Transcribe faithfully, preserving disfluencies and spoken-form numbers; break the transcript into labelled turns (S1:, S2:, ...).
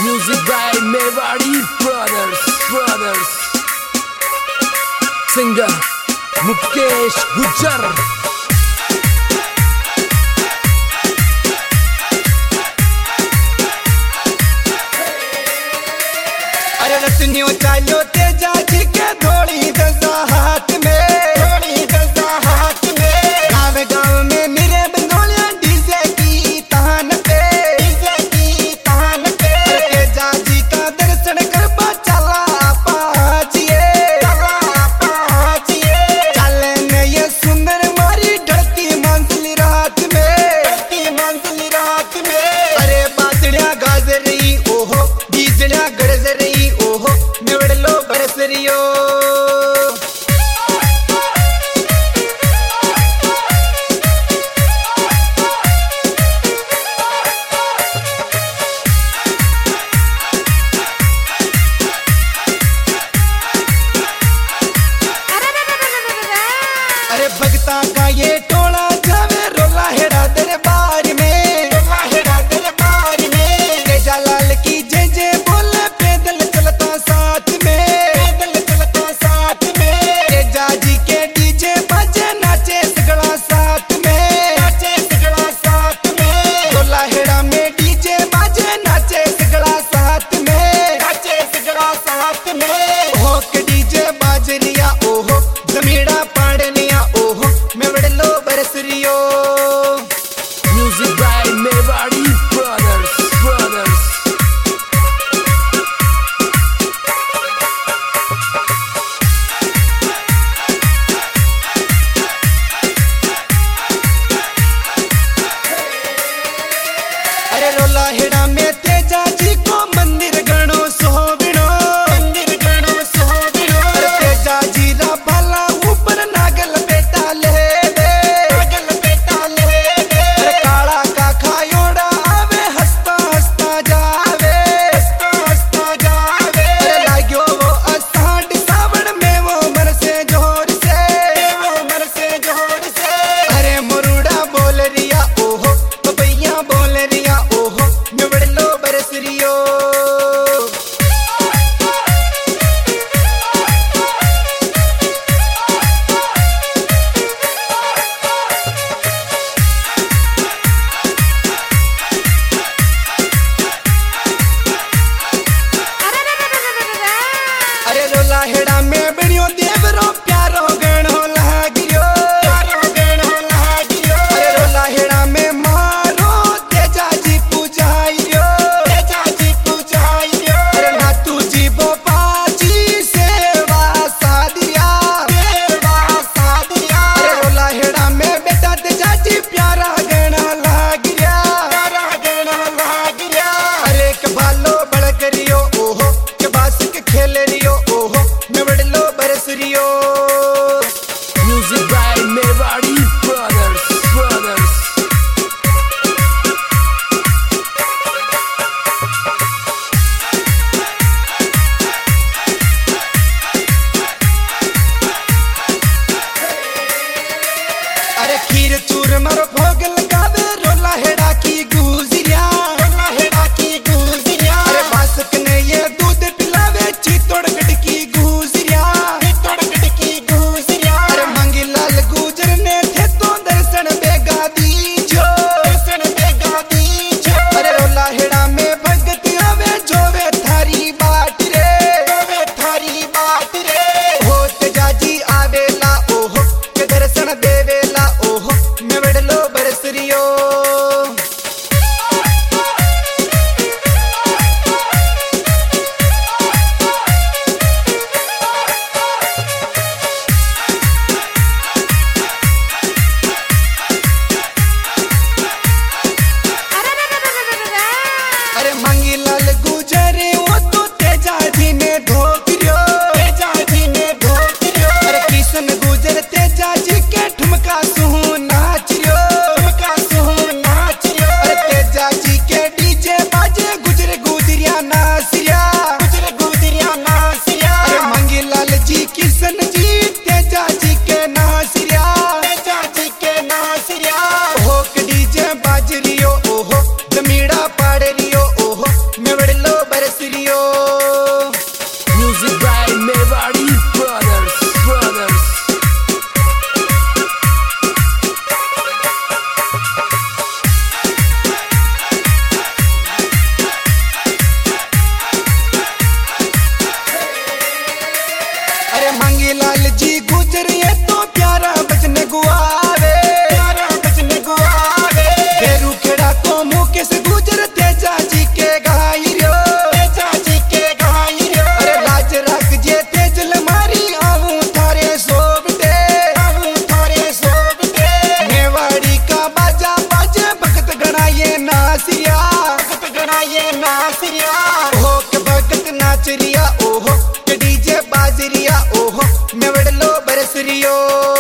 S1: Music by Mewari Brothers, Brothers. Singer Mukesh Gujjar.
S2: अरे रत्नियों चालो तेजा जी के धोड़ी दसा हाथ में, धोड़ी दसा हाथ में। गाँव गाँव में मेरे बंदोलिया डीजे की तान पे, डीजे की तान पे। तेजा जी का दर्शन करवा चला पाजिए, चला पाजिए। चले ने ये सुंदर मारी ढलती मंजिल रात में, ढलती मंजिल रात में। अरे बादलियां गाज रही ओहो, डीजलियां गरज रही ओहो, मेवड़लो बरस रियो। अरे भगता का ये टोला जावे रोला हेड़ा दरबार में, रोला हेड़ा दरबार में। तेजा लाल की जय जय बोले पैदल चलता साथ में, पैदल चलता साथ में। तेजा जी के डीजे बजे नाचे सगड़ा साथ में, नाचे सगड़ा साथ में। रोला हेड़ा में डीजे बजे नाचे सगड़ा साथ में, नाचे सगड़ा साथ में। हो के डीजे बाजरिया ओहो, जमीड़ा पाड़निया ओहो, मेवड़लो बरस रियो।
S1: Music by Mewari Brothers, Brothers.
S2: अरे रोला हेड़ा में तेजा जी को मंदिर गणो सोविनो, मंदिर गणो सोविनो। अरे तेजा जी रा भला ऊपर नागल बेटा ले दे, नागल बेटा ले दे। अरे काला का खायोड़ा आवे हंसता हंसता जावे, हंसता हंसता जावे। अरे लाग्यो वो असाढ़ सावण में वो मरसे जोर से, वो मरसे जोर से। अरे मुरुड़ा बोल रिया ओहो, बबैया बोल रिया ओहो, मेवड़लो रिया, ओहो के भगत नाच रिया, ओहो के डीजे बाज रिया, ओहो मेवड़लो बरस रियो।